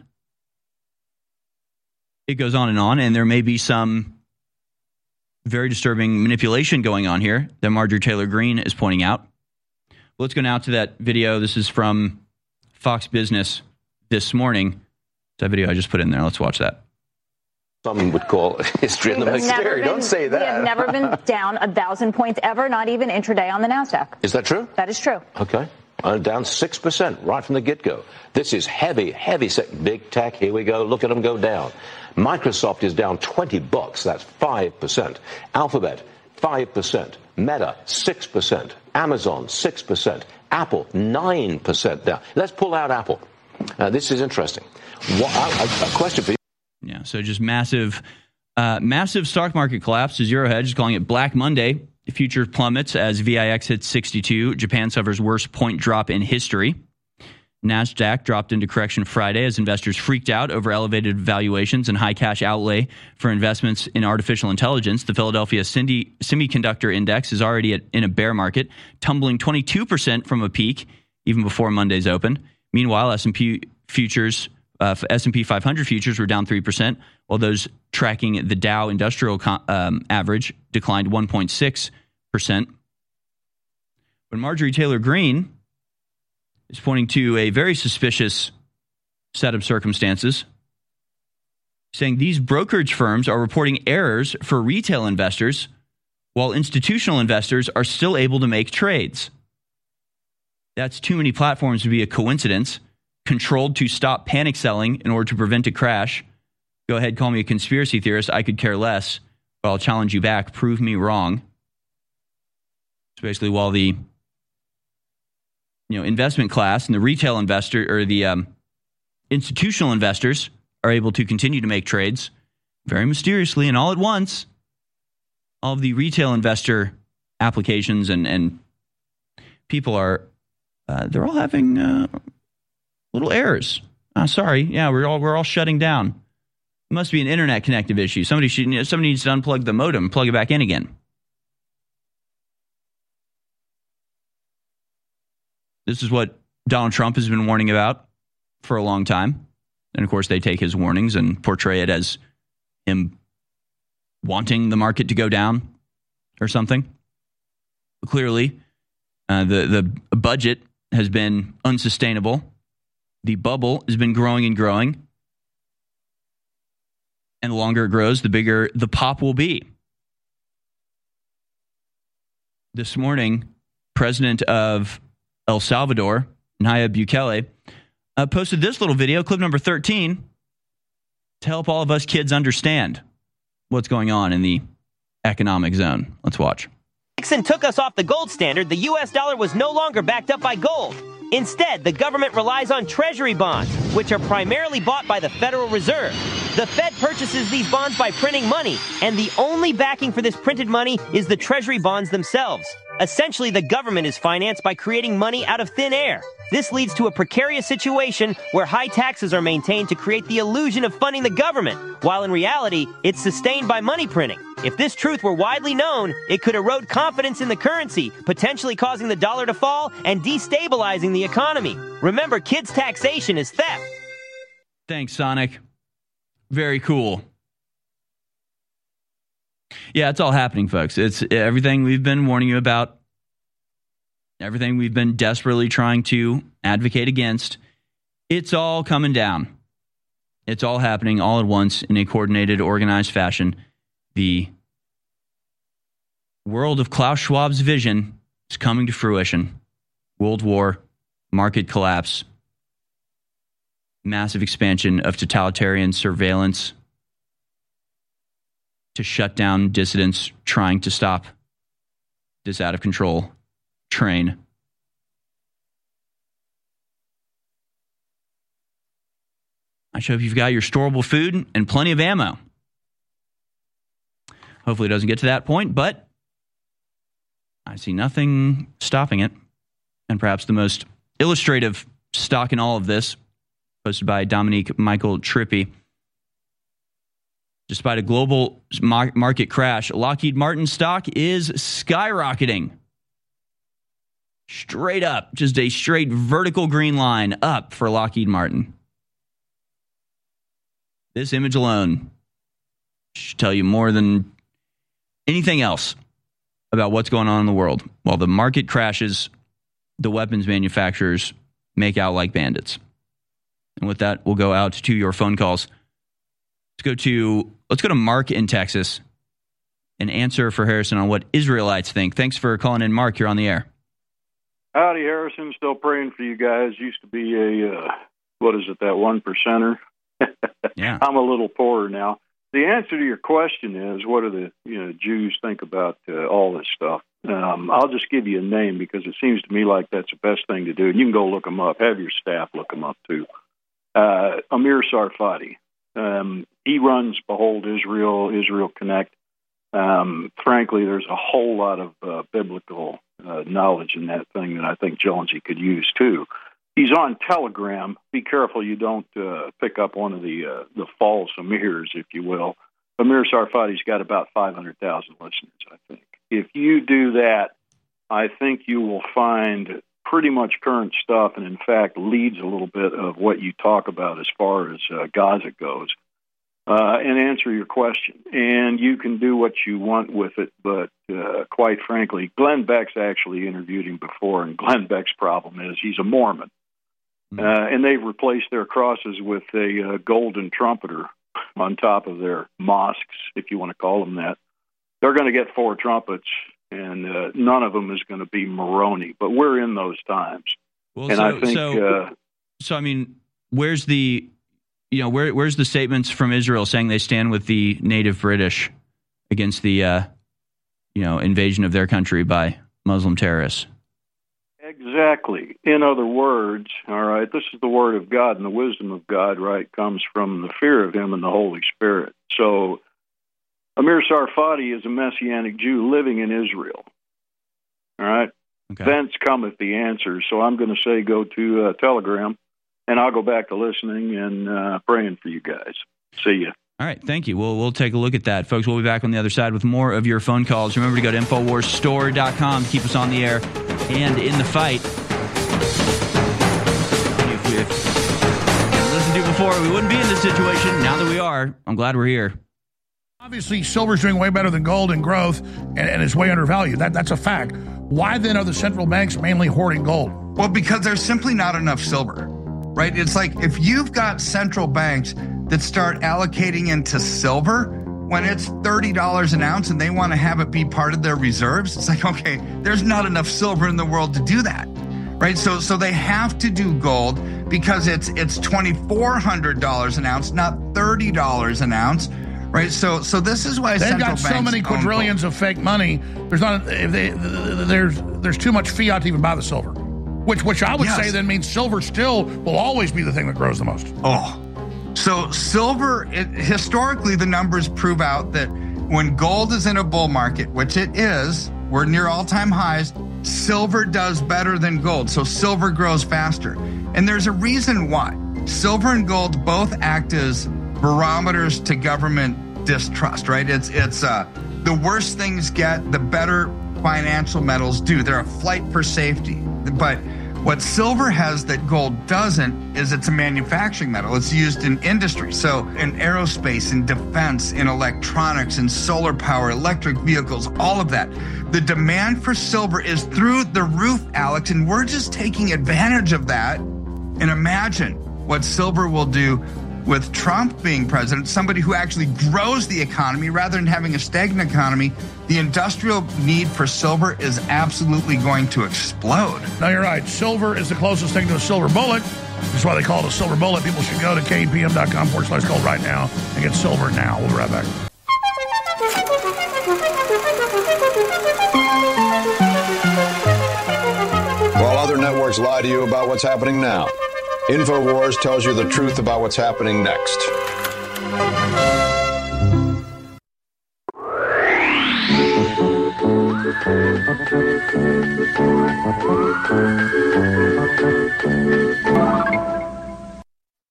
It goes on, and there may be some very disturbing manipulation going on here that Marjorie Taylor Greene is pointing out. Let's go now to that video. This is from Fox Business this morning. That video I just put in there. Let's watch that. Some would call history in the most scary. Don't say that. We have never been down 1,000 points ever, not even intraday on the NASDAQ. Is that true? That is true. Okay. Down 6% right from the get-go. This is heavy big tech. Here we go. Look at them go down. Microsoft is down $20. That's 5%. Alphabet, 5%. Meta, 6%. Amazon, 6%. Apple, 9% down. Let's pull out Apple. This is interesting. A question for you. Yeah, so just massive stock market collapse. Zero Hedge is calling it Black Monday. The future plummets as VIX hits 62. Japan suffers worst point drop in history. NASDAQ dropped into correction Friday as investors freaked out over elevated valuations and high cash outlay for investments in artificial intelligence. The Philadelphia Semiconductor Index is already in a bear market, tumbling 22% from a peak even before Monday's open. Meanwhile, S&P 500 futures were down 3%, while those tracking the Dow Industrial average declined 1.6%. But Marjorie Taylor Greene is pointing to a very suspicious set of circumstances, saying these brokerage firms are reporting errors for retail investors, while institutional investors are still able to make trades. That's too many platforms to be a coincidence, controlled to stop panic selling in order to prevent a crash. Go ahead, call me a conspiracy theorist. I could care less, but I'll challenge you back. Prove me wrong. So basically, while the investment class and the retail investor or the institutional investors are able to continue to make trades very mysteriously and all at once, all of the retail investor applications and people are they're all having little errors. Sorry, yeah, we're all shutting down. It must be an internet connective issue. Somebody needs to unplug the modem, plug it back in again. This is what Donald Trump has been warning about for a long time. And, of course, they take his warnings and portray it as him wanting the market to go down or something. But clearly, the budget has been unsustainable. The bubble has been growing and growing. And the longer it grows, the bigger the pop will be. This morning, President of El Salvador, Nayib Bukele, posted this little video, clip number 13, to help all of us kids understand what's going on in the economic zone. Let's watch. Nixon took us off the gold standard. The U.S. dollar was no longer backed up by gold. Instead, the government relies on treasury bonds, which are primarily bought by the Federal Reserve. The Fed purchases these bonds by printing money, and the only backing for this printed money is the treasury bonds themselves. Essentially, the government is financed by creating money out of thin air. This leads to a precarious situation where high taxes are maintained to create the illusion of funding the government, while in reality, it's sustained by money printing. If this truth were widely known, it could erode confidence in the currency, potentially causing the dollar to fall and destabilizing the economy. Remember, kids' taxation is theft. Thanks, Sonic. Very cool. Yeah, it's all happening, folks. It's everything we've been warning you about, everything we've been desperately trying to advocate against. It's all coming down. It's all happening all at once in a coordinated, organized fashion. The world of Klaus Schwab's vision is coming to fruition. World war, market collapse, massive expansion of totalitarian surveillance to shut down dissidents trying to stop this out of control train. I hope you've got your storable food and plenty of ammo. Hopefully it doesn't get to that point, but I see nothing stopping it. And perhaps the most illustrative stock in all of this, posted by Dominique Michael Trippi. Despite a global market crash, Lockheed Martin stock is skyrocketing. Straight up, just a straight vertical green line up for Lockheed Martin. This image alone should tell you more than anything else about what's going on in the world. While the market crashes, the weapons manufacturers make out like bandits. And with that, we'll go out to your phone calls. Let's go to Mark in Texas and answer for Harrison on what Israelites think. Thanks for calling in, Mark. You're on the air. Howdy, Harrison. Still praying for you guys. Used to be that 1%er? Yeah. I'm a little poorer now. The answer to your question is, what do the Jews think about all this stuff? I'll just give you a name because it seems to me like that's the best thing to do. And you can go look them up. Have your staff look them up, too. Amir Sarfati. He runs Behold Israel, Israel Connect. Frankly, there's a whole lot of biblical knowledge in that thing that I think Jonesy could use, too. He's on Telegram. Be careful you don't pick up one of the false Amirs, if you will. Amir Sarfati's got about 500,000 listeners, I think. If you do that, I think you will find pretty much current stuff, and in fact leads a little bit of what you talk about as far as Gaza goes, and answer your question. And you can do what you want with it, but quite frankly, Glenn Beck's actually interviewed him before, and Glenn Beck's problem is he's a Mormon. And they've replaced their crosses with a golden trumpeter on top of their mosques, if you want to call them that. They're going to get 4 trumpets, and none of them is going to be Moroni. But we're in those times. Well, and I think, I mean, where's the statements from Israel saying they stand with the native British against the invasion of their country by Muslim terrorists? Exactly. In other words, all right, this is the word of God, and the wisdom of God, right, comes from the fear of him and the Holy Spirit. So Amir Sarfati is a Messianic Jew living in Israel. All right? Okay. Thence cometh the answer. So I'm going to say go to Telegram, and I'll go back to listening and praying for you guys. See you. All right, thank you. We'll take a look at that. Folks, we'll be back on the other side with more of your phone calls. Remember to go to InfoWarsStore.com to keep us on the air and in the fight. If we listened to before, we wouldn't be in this situation. Now that we are, I'm glad we're here. Obviously, silver's doing way better than gold in growth, and it's way undervalued. That's a fact. Why then are the central banks mainly hoarding gold? Well, because there's simply not enough silver, right? It's like if you've got central banks that start allocating into silver when it's $30 an ounce and they want to have it be part of their reserves, it's like, okay, there's not enough silver in the world to do that, right? So they have to do gold because it's $2,400 an ounce, not $30 an ounce, right? So this is why they've got so many quadrillions of fake money. There's too much fiat to even buy the silver, which I would say then means silver still will always be the thing that grows the most. So silver, historically, the numbers prove out that when gold is in a bull market, which it is, we're near all-time highs, silver does better than gold. So silver grows faster. And there's a reason why. Silver and gold both act as barometers to government distrust, right? It's the worse things get, the better financial metals do. They're a flight for safety. But what silver has that gold doesn't is it's a manufacturing metal. It's used in industry. So in aerospace, in defense, in electronics, in solar power, electric vehicles, all of that. The demand for silver is through the roof, Alex, and we're just taking advantage of that. And imagine what silver will do with Trump being president, somebody who actually grows the economy rather than having a stagnant economy. The industrial need for silver is absolutely going to explode. No, you're right. Silver is the closest thing to a silver bullet. That's why they call it a silver bullet. People should go to KPM.com/gold right now and get silver now. We'll be right back. While other networks lie to you about what's happening now, InfoWars tells you the truth about what's happening next.